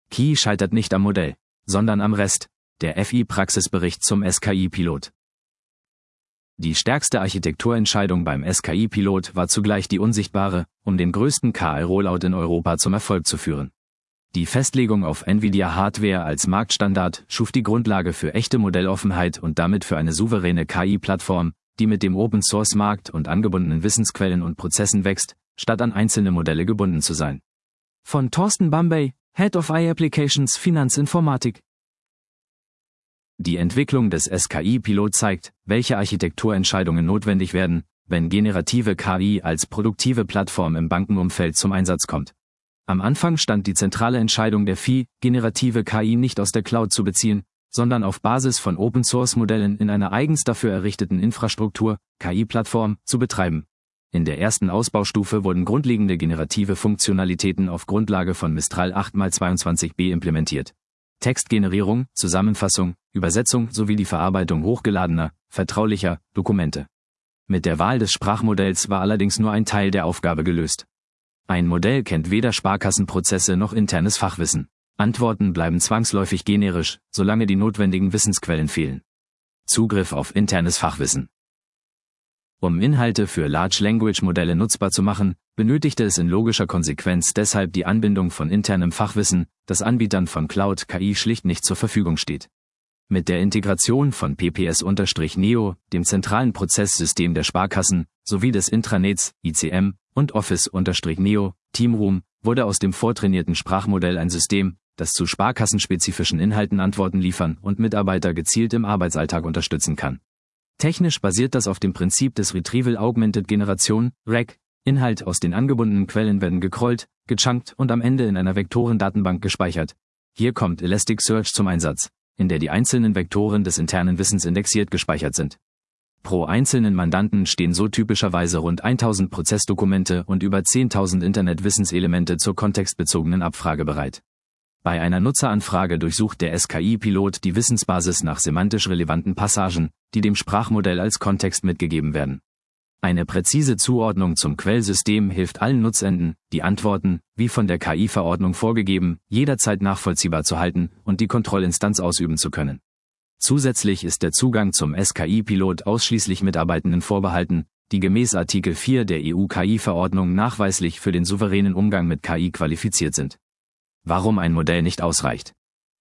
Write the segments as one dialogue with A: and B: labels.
A: KI scheitert nicht am Modell, sondern am Rest, der FI-Praxisbericht zum SKI-Pilot. Die stärkste Architekturentscheidung beim SKI-Pilot war zugleich die unsichtbare, um den größten KI-Rollout in Europa zum Erfolg zu führen. Die Festlegung auf NVIDIA-Hardware als Marktstandard schuf die Grundlage für echte Modelloffenheit und damit für eine souveräne KI-Plattform, die mit dem Open-Source-Markt und angebundenen Wissensquellen und Prozessen wächst, statt an einzelne Modelle gebunden zu sein. Von Thorsten Bambey, Head of AI Applications Finanzinformatik. Die Entwicklung des SKI-Pilot zeigt, welche Architekturentscheidungen notwendig werden, wenn generative KI als produktive Plattform im Bankenumfeld zum Einsatz kommt. Am Anfang stand die zentrale Entscheidung der FI, generative KI nicht aus der Cloud zu beziehen, sondern auf Basis von Open-Source-Modellen in einer eigens dafür errichteten Infrastruktur, KI-Plattform, zu betreiben. In der ersten Ausbaustufe wurden grundlegende generative Funktionalitäten auf Grundlage von Mistral 8x22b implementiert. Textgenerierung, Zusammenfassung, Übersetzung sowie die Verarbeitung hochgeladener, vertraulicher Dokumente. Mit der Wahl des Sprachmodells war allerdings nur ein Teil der Aufgabe gelöst. Ein Modell kennt weder Sparkassenprozesse noch internes Fachwissen. Antworten bleiben zwangsläufig generisch, solange die notwendigen Wissensquellen fehlen. Zugriff auf internes Fachwissen. Um Inhalte für Large Language Modelle nutzbar zu machen, benötigte es in logischer Konsequenz deshalb die Anbindung von internem Fachwissen, das Anbietern von Cloud KI schlicht nicht zur Verfügung steht. Mit der Integration von PPS-Neo, dem zentralen Prozesssystem der Sparkassen, sowie des Intranets, ICM, und Office-Neo, Teamroom, wurde aus dem vortrainierten Sprachmodell ein System, das zu sparkassenspezifischen Inhalten Antworten liefern und Mitarbeiter gezielt im Arbeitsalltag unterstützen kann. Technisch basiert das auf dem Prinzip des Retrieval Augmented Generation, RAG. Inhalt aus den angebundenen Quellen werden gecrawlt, gechunkt und am Ende in einer Vektorendatenbank gespeichert. Hier kommt Elasticsearch zum Einsatz, in der die einzelnen Vektoren des internen Wissens indexiert gespeichert sind. Pro einzelnen Mandanten stehen so typischerweise rund 1000 Prozessdokumente und über 10.000 Internetwissenselemente zur kontextbezogenen Abfrage bereit. Bei einer Nutzeranfrage durchsucht der SKI-Pilot die Wissensbasis nach semantisch relevanten Passagen, die dem Sprachmodell als Kontext mitgegeben werden. Eine präzise Zuordnung zum Quellsystem hilft allen Nutzenden, die Antworten, wie von der KI-Verordnung vorgegeben, jederzeit nachvollziehbar zu halten und die Kontrollinstanz ausüben zu können. Zusätzlich ist der Zugang zum SKI-Pilot ausschließlich Mitarbeitenden vorbehalten, die gemäß Artikel 4 der EU-KI-Verordnung nachweislich für den souveränen Umgang mit KI qualifiziert sind. Warum ein Modell nicht ausreicht?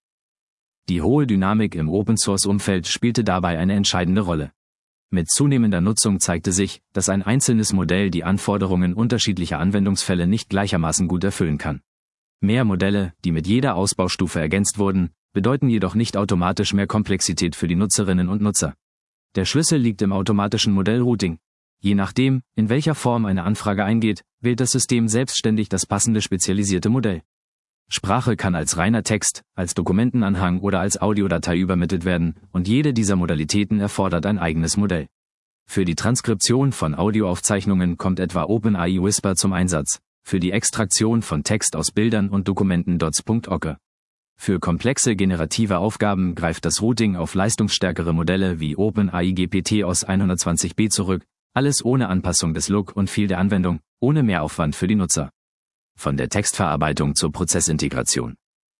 A: Die hohe Dynamik im Open-Source-Umfeld spielte dabei eine entscheidende Rolle. Mit zunehmender Nutzung zeigte sich, dass ein einzelnes Modell die Anforderungen unterschiedlicher Anwendungsfälle nicht gleichermaßen gut erfüllen kann. Mehr Modelle, die mit jeder Ausbaustufe ergänzt wurden, bedeuten jedoch nicht automatisch mehr Komplexität für die Nutzerinnen und Nutzer. Der Schlüssel liegt im automatischen Modellrouting. Je nachdem, in welcher Form eine Anfrage eingeht, wählt das System selbstständig das passende spezialisierte Modell. Sprache kann als reiner Text, als Dokumentenanhang oder als Audiodatei übermittelt werden, und jede dieser Modalitäten erfordert ein eigenes Modell. Für die Transkription von Audioaufzeichnungen kommt etwa OpenAI Whisper zum Einsatz, für die Extraktion von Text aus Bildern und Dokumenten Dots.Oke. Für komplexe generative Aufgaben greift das Routing auf leistungsstärkere Modelle wie OpenAI GPT-OS 120b zurück, alles ohne Anpassung des Look und Feel der Anwendung, ohne Mehraufwand für die Nutzer. Von der Textverarbeitung zur Prozessintegration.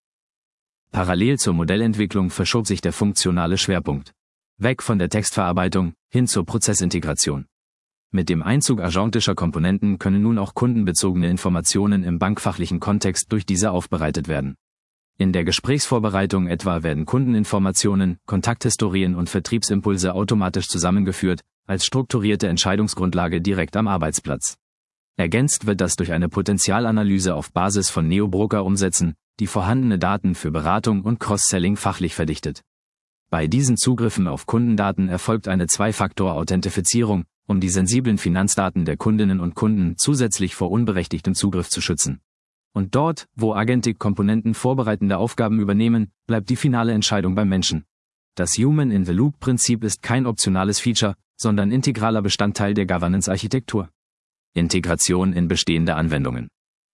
A: Parallel zur Modellentwicklung verschob sich der funktionale Schwerpunkt. Weg von der Textverarbeitung, hin zur Prozessintegration. Mit dem Einzug agentischer Komponenten können nun auch kundenbezogene Informationen im bankfachlichen Kontext durch diese aufbereitet werden. In der Gesprächsvorbereitung etwa werden Kundeninformationen, Kontakthistorien und Vertriebsimpulse automatisch zusammengeführt, als strukturierte Entscheidungsgrundlage direkt am Arbeitsplatz. Ergänzt wird das durch eine Potenzialanalyse auf Basis von Neo-Broker-Umsätzen, die vorhandene Daten für Beratung und Cross-Selling fachlich verdichtet. Bei diesen Zugriffen auf Kundendaten erfolgt eine Zwei-Faktor-Authentifizierung, um die sensiblen Finanzdaten der Kundinnen und Kunden zusätzlich vor unberechtigtem Zugriff zu schützen. Und dort, wo Agentic-Komponenten vorbereitende Aufgaben übernehmen, bleibt die finale Entscheidung beim Menschen. Das Human-in-the-Loop-Prinzip ist kein optionales Feature, sondern integraler Bestandteil der Governance-Architektur. Integration in bestehende Anwendungen.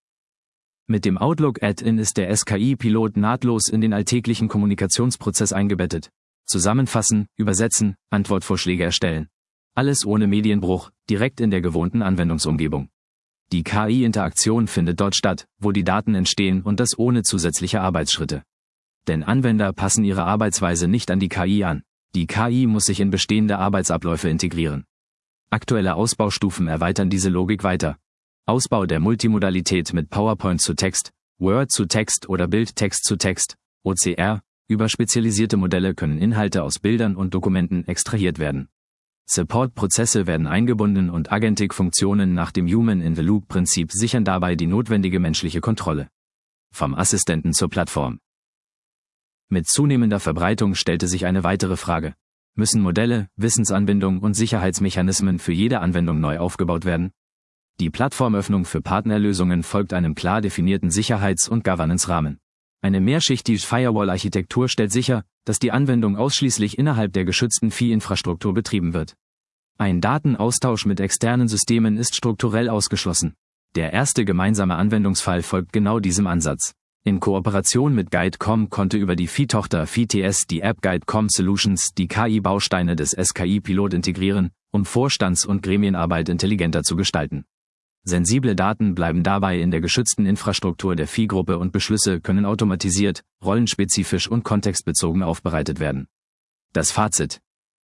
A: Mit dem Outlook Add-in ist der SKI-Pilot nahtlos in den alltäglichen Kommunikationsprozess eingebettet. Zusammenfassen, übersetzen, Antwortvorschläge erstellen. Alles ohne Medienbruch, direkt in der gewohnten Anwendungsumgebung. Die KI-Interaktion findet dort statt, wo die Daten entstehen und das ohne zusätzliche Arbeitsschritte. Denn Anwender passen ihre Arbeitsweise nicht an die KI an. Die KI muss sich in bestehende Arbeitsabläufe integrieren. Aktuelle Ausbaustufen erweitern diese Logik weiter. Ausbau der Multimodalität mit PowerPoint zu Text, Word zu Text oder Bild-Text zu Text, OCR, über spezialisierte Modelle können Inhalte aus Bildern und Dokumenten extrahiert werden. Support-Prozesse werden eingebunden und Agentic-Funktionen nach dem Human-in-the-Loop-Prinzip sichern dabei die notwendige menschliche Kontrolle. Vom Assistenten zur Plattform. Mit zunehmender Verbreitung stellte sich eine weitere Frage. Müssen Modelle, Wissensanbindung und Sicherheitsmechanismen für jede Anwendung neu aufgebaut werden? Die Plattformöffnung für Partnerlösungen folgt einem klar definierten Sicherheits- und Governance-Rahmen. Eine mehrschichtige Firewall-Architektur stellt sicher, dass die Anwendung ausschließlich innerhalb der geschützten Vieh-Infrastruktur betrieben wird. Ein Datenaustausch mit externen Systemen ist strukturell ausgeschlossen. Der erste gemeinsame Anwendungsfall folgt genau diesem Ansatz. In Kooperation mit Guide.com konnte über die Vieh-Tochter VTS die App Guide.com Solutions die KI-Bausteine des SKI-Pilot integrieren, um Vorstands- und Gremienarbeit intelligenter zu gestalten. Sensible Daten bleiben dabei in der geschützten Infrastruktur der Vieh-Gruppe und Beschlüsse können automatisiert, rollenspezifisch und kontextbezogen aufbereitet werden. Das Fazit: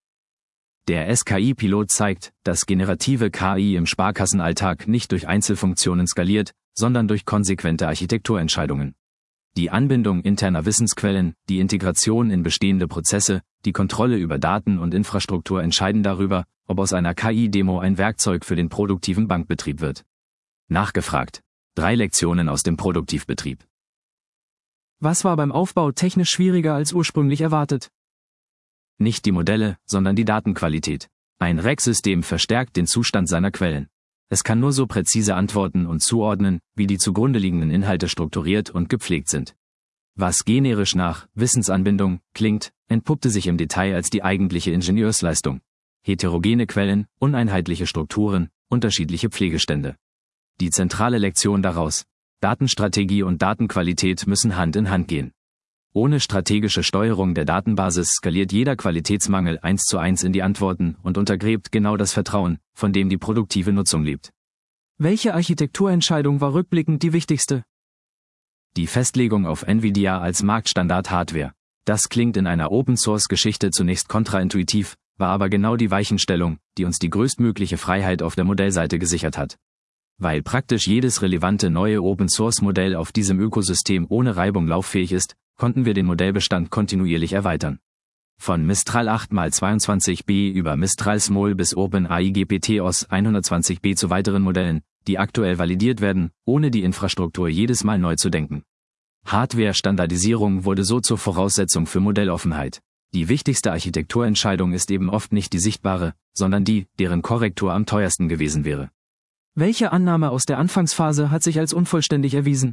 A: Der SKI-Pilot zeigt, dass generative KI im Sparkassenalltag nicht durch Einzelfunktionen skaliert, sondern durch konsequente Architekturentscheidungen. Die Anbindung interner Wissensquellen, die Integration in bestehende Prozesse, die Kontrolle über Daten und Infrastruktur entscheiden darüber, ob aus einer KI-Demo ein Werkzeug für den produktiven Bankbetrieb wird. Nachgefragt. 3 Lektionen aus dem Produktivbetrieb.
B: Was war beim Aufbau technisch schwieriger als ursprünglich erwartet?
A: Nicht die Modelle, sondern die Datenqualität. Ein REC-System verstärkt den Zustand seiner Quellen. Es kann nur so präzise antworten und zuordnen, wie die zugrunde liegenden Inhalte strukturiert und gepflegt sind. Was generisch nach Wissensanbindung klingt, entpuppte sich im Detail als die eigentliche Ingenieursleistung. Heterogene Quellen, uneinheitliche Strukturen, unterschiedliche Pflegestände. Die zentrale Lektion daraus: Datenstrategie und Datenqualität müssen Hand in Hand gehen. Ohne strategische Steuerung der Datenbasis skaliert jeder Qualitätsmangel 1:1 in die Antworten und untergräbt genau das Vertrauen, von dem die produktive Nutzung lebt.
B: Welche Architekturentscheidung war rückblickend die wichtigste?
A: Die Festlegung auf NVIDIA als Marktstandard-Hardware. Das klingt in einer Open-Source-Geschichte zunächst kontraintuitiv, war aber genau die Weichenstellung, die uns die größtmögliche Freiheit auf der Modellseite gesichert hat. Weil praktisch jedes relevante neue Open-Source-Modell auf diesem Ökosystem ohne Reibung lauffähig ist, konnten wir den Modellbestand kontinuierlich erweitern. Von Mistral 8x22b über Mistral Small bis OpenAI GPT-OS 120b zu weiteren Modellen, die aktuell validiert werden, ohne die Infrastruktur jedes Mal neu zu denken. Hardware-Standardisierung wurde so zur Voraussetzung für Modelloffenheit. Die wichtigste Architekturentscheidung ist eben oft nicht die sichtbare, sondern die, deren Korrektur am teuersten gewesen wäre.
B: Welche Annahme aus der Anfangsphase hat sich als unvollständig erwiesen?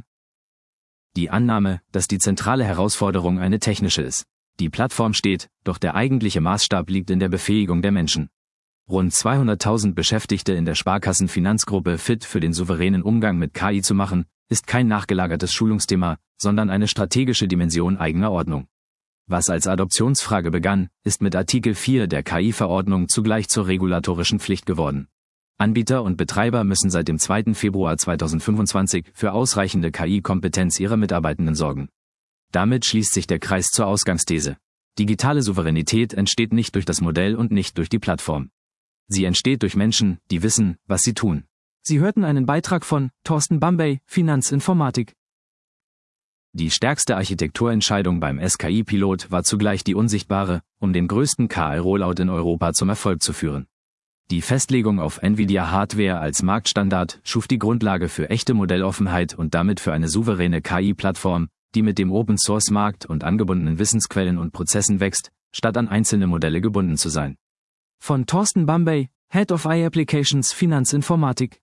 A: Die Annahme, dass die zentrale Herausforderung eine technische ist. Die Plattform steht, doch der eigentliche Maßstab liegt in der Befähigung der Menschen. Rund 200.000 Beschäftigte in der Sparkassenfinanzgruppe fit für den souveränen Umgang mit KI zu machen, ist kein nachgelagertes Schulungsthema, sondern eine strategische Dimension eigener Ordnung. Was als Adoptionsfrage begann, ist mit Artikel 4 der KI-Verordnung zugleich zur regulatorischen Pflicht geworden. Anbieter und Betreiber müssen seit dem 2. Februar 2025 für ausreichende KI-Kompetenz ihrer Mitarbeitenden sorgen. Damit schließt sich der Kreis zur Ausgangsthese. Digitale Souveränität entsteht nicht durch das Modell und nicht durch die Plattform. Sie entsteht durch Menschen, die wissen, was sie tun.
B: Sie hörten einen Beitrag von Thorsten Bambey, Finanzinformatik.
A: Die stärkste Architekturentscheidung beim SKI-Pilot war zugleich die unsichtbare, um den größten KI-Rollout in Europa zum Erfolg zu führen. Die Festlegung auf NVIDIA-Hardware als Marktstandard schuf die Grundlage für echte Modelloffenheit und damit für eine souveräne KI-Plattform, die mit dem Open-Source-Markt und angebundenen Wissensquellen und Prozessen wächst, statt an einzelne Modelle gebunden zu sein.
B: Von Thorsten Bambey, Head of AI Applications Finanzinformatik.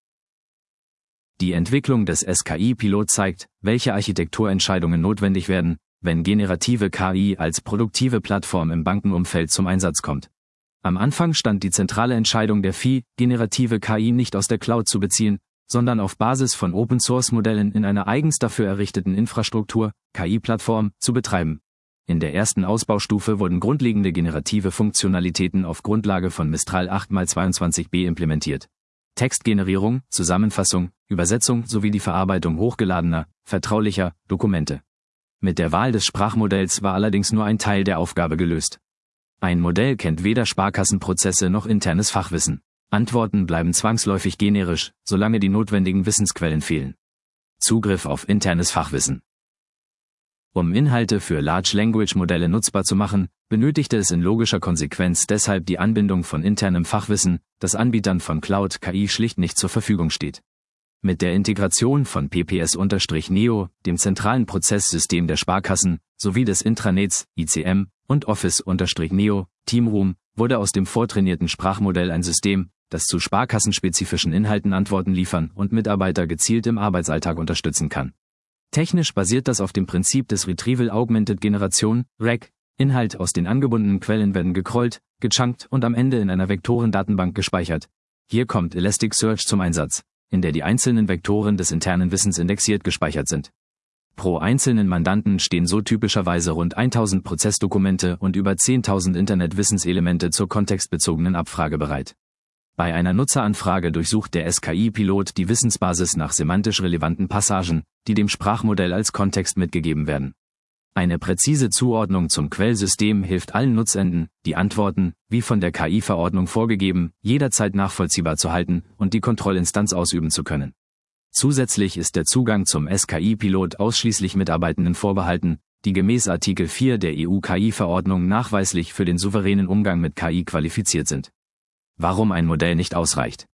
A: Die Entwicklung des SKI-Pilot zeigt, welche Architekturentscheidungen notwendig werden, wenn generative KI als produktive Plattform im Bankenumfeld zum Einsatz kommt. Am Anfang stand die zentrale Entscheidung der FI, generative KI nicht aus der Cloud zu beziehen, sondern auf Basis von Open-Source-Modellen in einer eigens dafür errichteten Infrastruktur, KI-Plattform, zu betreiben. In der ersten Ausbaustufe wurden grundlegende generative Funktionalitäten auf Grundlage von Mistral 8x22b implementiert. Textgenerierung, Zusammenfassung, Übersetzung sowie die Verarbeitung hochgeladener, vertraulicher Dokumente. Mit der Wahl des Sprachmodells war allerdings nur ein Teil der Aufgabe gelöst. Ein Modell kennt weder Sparkassenprozesse noch internes Fachwissen. Antworten bleiben zwangsläufig generisch, solange die notwendigen Wissensquellen fehlen. Zugriff auf internes Fachwissen. Um Inhalte für Large Language Modelle nutzbar zu machen, benötigte es in logischer Konsequenz deshalb die Anbindung von internem Fachwissen, das Anbietern von Cloud KI schlicht nicht zur Verfügung steht. Mit der Integration von PPS-Neo, dem zentralen Prozesssystem der Sparkassen, sowie des Intranets, ICM, und Office-Neo, Teamroom, wurde aus dem vortrainierten Sprachmodell ein System, das zu sparkassenspezifischen Inhalten Antworten liefern und Mitarbeiter gezielt im Arbeitsalltag unterstützen kann. Technisch basiert das auf dem Prinzip des Retrieval Augmented Generation, RAG. Inhalt aus den angebundenen Quellen werden gecrawlt, gechunkt und am Ende in einer Vektorendatenbank gespeichert. Hier kommt Elasticsearch zum Einsatz, in der die einzelnen Vektoren des internen Wissens indexiert gespeichert sind. Pro einzelnen Mandanten stehen so typischerweise rund 1000 Prozessdokumente und über 10.000 Internetwissenselemente zur kontextbezogenen Abfrage bereit. Bei einer Nutzeranfrage durchsucht der SKI-Pilot die Wissensbasis nach semantisch relevanten Passagen, die dem Sprachmodell als Kontext mitgegeben werden. Eine präzise Zuordnung zum Quellsystem hilft allen Nutzenden, die Antworten, wie von der KI-Verordnung vorgegeben, jederzeit nachvollziehbar zu halten und die Kontrollinstanz ausüben zu können. Zusätzlich ist der Zugang zum SKI-Pilot ausschließlich Mitarbeitenden vorbehalten, die gemäß Artikel 4 der EU-KI-Verordnung nachweislich für den souveränen Umgang mit KI qualifiziert sind. Warum ein Modell nicht ausreicht?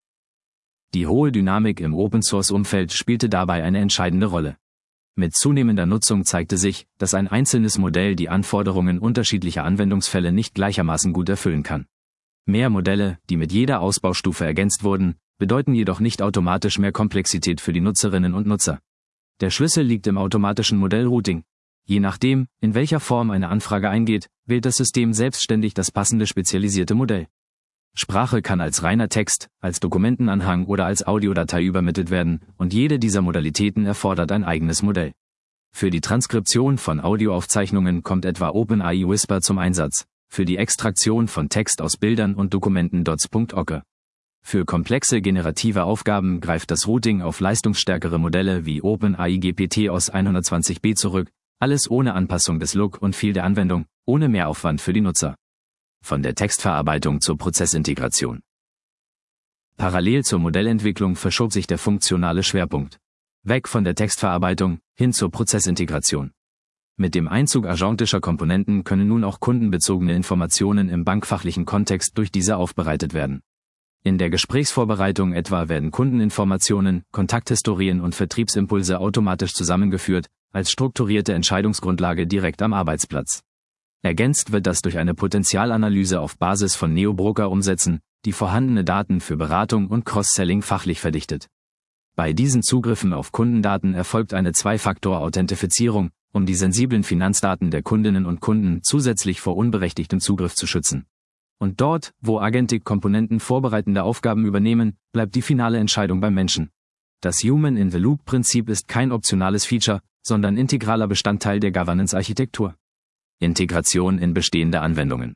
A: Die hohe Dynamik im Open-Source-Umfeld spielte dabei eine entscheidende Rolle. Mit zunehmender Nutzung zeigte sich, dass ein einzelnes Modell die Anforderungen unterschiedlicher Anwendungsfälle nicht gleichermaßen gut erfüllen kann. Mehr Modelle, die mit jeder Ausbaustufe ergänzt wurden, bedeuten jedoch nicht automatisch mehr Komplexität für die Nutzerinnen und Nutzer. Der Schlüssel liegt im automatischen Modellrouting. Je nachdem, in welcher Form eine Anfrage eingeht, wählt das System selbstständig das passende spezialisierte Modell. Sprache kann als reiner Text, als Dokumentenanhang oder als Audiodatei übermittelt werden, und jede dieser Modalitäten erfordert ein eigenes Modell. Für die Transkription von Audioaufzeichnungen kommt etwa OpenAI Whisper zum Einsatz, für die Extraktion von Text aus Bildern und Dokumenten Dots.oke. Für komplexe generative Aufgaben greift das Routing auf leistungsstärkere Modelle wie OpenAI GPT-OS 120b zurück, alles ohne Anpassung des Look und Feel der Anwendung, ohne Mehraufwand für die Nutzer. Von der Textverarbeitung zur Prozessintegration. Parallel zur Modellentwicklung verschob sich der funktionale Schwerpunkt. Weg von der Textverarbeitung, hin zur Prozessintegration. Mit dem Einzug agentischer Komponenten können nun auch kundenbezogene Informationen im bankfachlichen Kontext durch diese aufbereitet werden. In der Gesprächsvorbereitung etwa werden Kundeninformationen, Kontakthistorien und Vertriebsimpulse automatisch zusammengeführt, als strukturierte Entscheidungsgrundlage direkt am Arbeitsplatz. Ergänzt wird das durch eine Potenzialanalyse auf Basis von Neo-Broker-Umsätzen, die vorhandene Daten für Beratung und Cross-Selling fachlich verdichtet. Bei diesen Zugriffen auf Kundendaten erfolgt eine Zwei-Faktor-Authentifizierung, um die sensiblen Finanzdaten der Kundinnen und Kunden zusätzlich vor unberechtigtem Zugriff zu schützen. Und dort, wo Agentic-Komponenten vorbereitende Aufgaben übernehmen, bleibt die finale Entscheidung beim Menschen. Das Human-in-the-Loop-Prinzip ist kein optionales Feature, sondern integraler Bestandteil der Governance-Architektur. Integration in bestehende Anwendungen.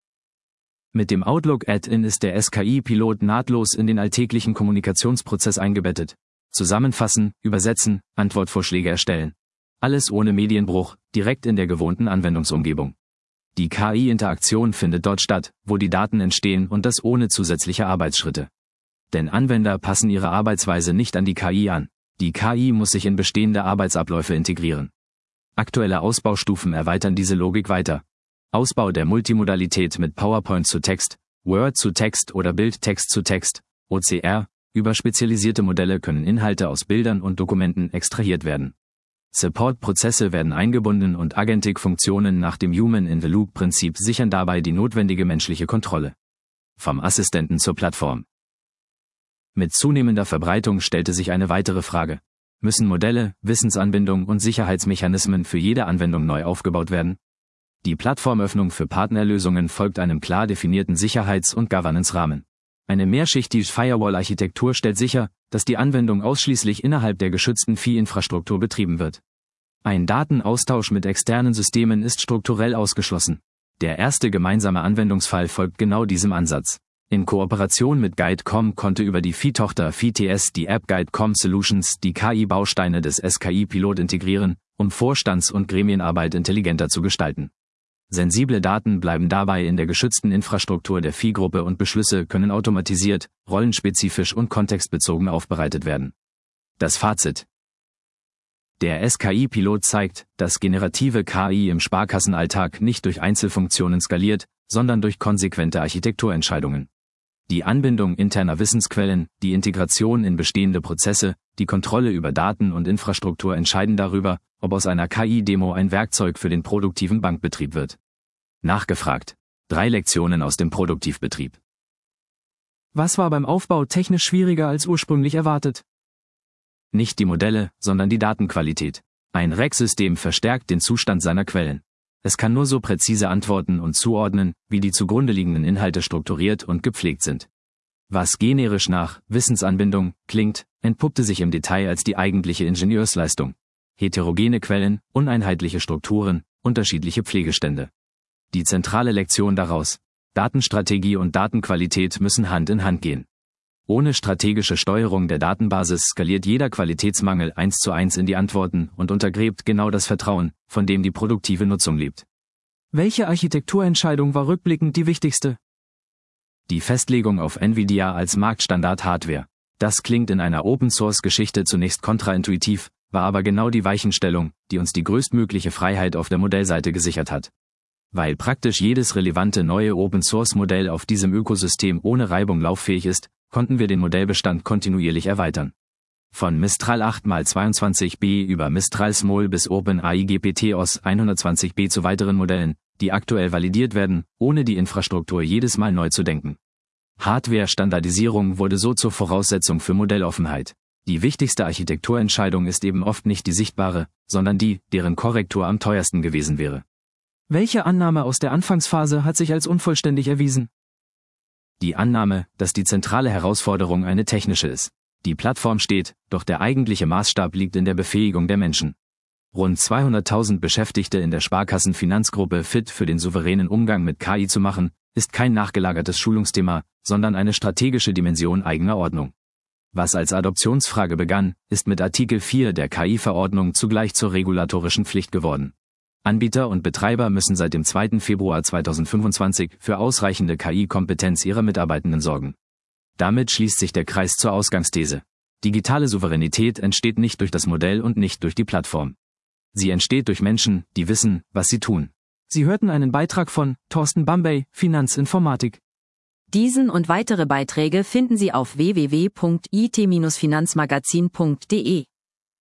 A: Mit dem Outlook Add-in ist der SKI-Pilot nahtlos in den alltäglichen Kommunikationsprozess eingebettet. Zusammenfassen, übersetzen, Antwortvorschläge erstellen. Alles ohne Medienbruch, direkt in der gewohnten Anwendungsumgebung. Die KI-Interaktion findet dort statt, wo die Daten entstehen und das ohne zusätzliche Arbeitsschritte. Denn Anwender passen ihre Arbeitsweise nicht an die KI an. Die KI muss sich in bestehende Arbeitsabläufe integrieren. Aktuelle Ausbaustufen erweitern diese Logik weiter. Ausbau der Multimodalität mit PowerPoint zu Text, Word zu Text oder Bild-Text zu Text, OCR, über spezialisierte Modelle können Inhalte aus Bildern und Dokumenten extrahiert werden. Support-Prozesse werden eingebunden und Agentic-Funktionen nach dem Human-in-the-Loop-Prinzip sichern dabei die notwendige menschliche Kontrolle. Vom Assistenten zur Plattform. Mit zunehmender Verbreitung stellte sich eine weitere Frage. Müssen Modelle, Wissensanbindung und Sicherheitsmechanismen für jede Anwendung neu aufgebaut werden? Die Plattformöffnung für Partnerlösungen folgt einem klar definierten Sicherheits- und Governance-Rahmen. Eine mehrschichtige Firewall-Architektur stellt sicher, dass die Anwendung ausschließlich innerhalb der geschützten Vieh-Infrastruktur betrieben wird. Ein Datenaustausch mit externen Systemen ist strukturell ausgeschlossen. Der erste gemeinsame Anwendungsfall folgt genau diesem Ansatz. In Kooperation mit Guide.com konnte über die Viehtochter VTS die App Guide.com Solutions die KI-Bausteine des SKI-Pilot integrieren, um Vorstands- und Gremienarbeit intelligenter zu gestalten. Sensible Daten bleiben dabei in der geschützten Infrastruktur der Viehgruppe und Beschlüsse können automatisiert, rollenspezifisch und kontextbezogen aufbereitet werden. Das Fazit: Der SKI-Pilot zeigt, dass generative KI im Sparkassenalltag nicht durch Einzelfunktionen skaliert, sondern durch konsequente Architekturentscheidungen. Die Anbindung interner Wissensquellen, die Integration in bestehende Prozesse, die Kontrolle über Daten und Infrastruktur entscheiden darüber, ob aus einer KI-Demo ein Werkzeug für den produktiven Bankbetrieb wird. Nachgefragt: 3 Lektionen aus dem Produktivbetrieb.
B: Was war beim Aufbau technisch schwieriger als ursprünglich erwartet?
A: Nicht die Modelle, sondern die Datenqualität. Ein REC-System verstärkt den Zustand seiner Quellen. Es kann nur so präzise antworten und zuordnen, wie die zugrunde liegenden Inhalte strukturiert und gepflegt sind. Was generisch nach Wissensanbindung klingt, entpuppte sich im Detail als die eigentliche Ingenieursleistung. Heterogene Quellen, uneinheitliche Strukturen, unterschiedliche Pflegestände. Die zentrale Lektion daraus: Datenstrategie und Datenqualität müssen Hand in Hand gehen. Ohne strategische Steuerung der Datenbasis skaliert jeder Qualitätsmangel 1:1 in die Antworten und untergräbt genau das Vertrauen, von dem die produktive Nutzung lebt.
B: Welche Architekturentscheidung war rückblickend die wichtigste?
A: Die Festlegung auf NVIDIA als Marktstandard-Hardware. Das klingt in einer Open-Source-Geschichte zunächst kontraintuitiv, war aber genau die Weichenstellung, die uns die größtmögliche Freiheit auf der Modellseite gesichert hat. Weil praktisch jedes relevante neue Open-Source-Modell auf diesem Ökosystem ohne Reibung lauffähig ist, konnten wir den Modellbestand kontinuierlich erweitern. Von Mistral 8x22b über Mistral Small bis OpenAI GPT-OS 120b zu weiteren Modellen, die aktuell validiert werden, ohne die Infrastruktur jedes Mal neu zu denken. Hardware-Standardisierung wurde so zur Voraussetzung für Modelloffenheit. Die wichtigste Architekturentscheidung ist eben oft nicht die sichtbare, sondern die, deren Korrektur am teuersten gewesen wäre.
B: Welche Annahme aus der Anfangsphase hat sich als unvollständig erwiesen?
A: Die Annahme, dass die zentrale Herausforderung eine technische ist. Die Plattform steht, doch der eigentliche Maßstab liegt in der Befähigung der Menschen. Rund 200.000 Beschäftigte in der Sparkassenfinanzgruppe fit für den souveränen Umgang mit KI zu machen, ist kein nachgelagertes Schulungsthema, sondern eine strategische Dimension eigener Ordnung. Was als Adoptionsfrage begann, ist mit Artikel 4 der KI-Verordnung zugleich zur regulatorischen Pflicht geworden. Anbieter und Betreiber müssen seit dem 2. Februar 2025 für ausreichende KI-Kompetenz ihrer Mitarbeitenden sorgen. Damit schließt sich der Kreis zur Ausgangsthese: Digitale Souveränität entsteht nicht durch das Modell und nicht durch die Plattform. Sie entsteht durch Menschen, die wissen, was sie tun.
B: Sie hörten einen Beitrag von Thorsten Bambey, Finanzinformatik.
C: Diesen und weitere Beiträge finden Sie auf www.it-finanzmagazin.de.